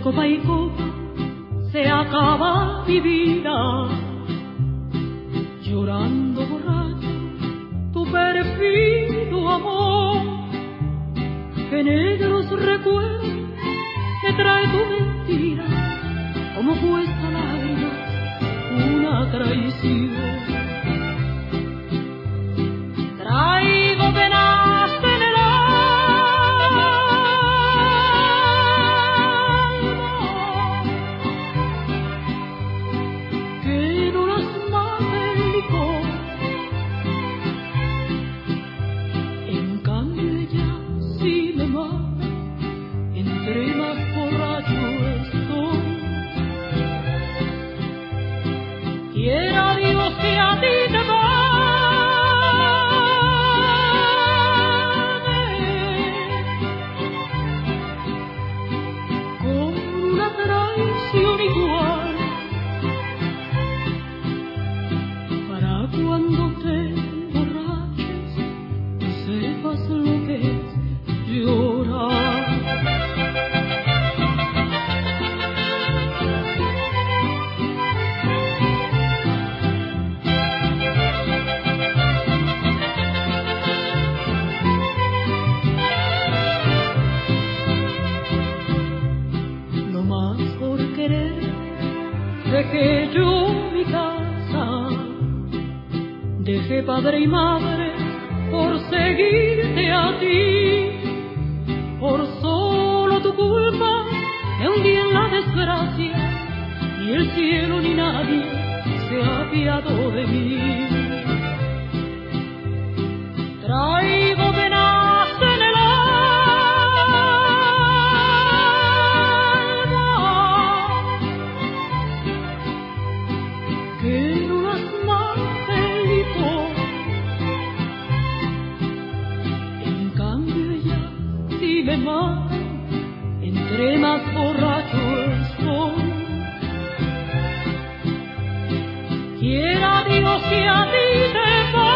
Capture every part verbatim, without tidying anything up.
copa y copa se acaba mi vida, llorando borracho tu perfido amor, que negros recuerdos me trae tu mentira, como cuesta lágrimas una traición. Traigo penas en el alma que no las mata el licor. En cambio ella sí me mata, entre más borracho estoy. Quiera Dios que a ti te va igual, para cuando te emborraches sepas lo que es llorar. No más por querer dejé yo mi casa, dejé padre y madre por seguirte a ti. Por solo tu culpa me hundí en la desgracia, ni el cielo ni nadie se ha apiado de mí. Traigo penas en el que no las mata el licor. En cambio ella sí me mata, entre más borracho estoy. Quiera Dios que a ti te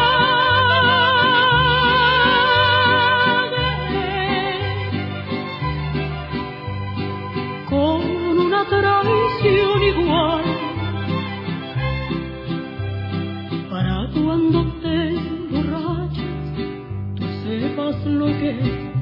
pague con una traición igual, para cuando te emborraches tú sepas lo que es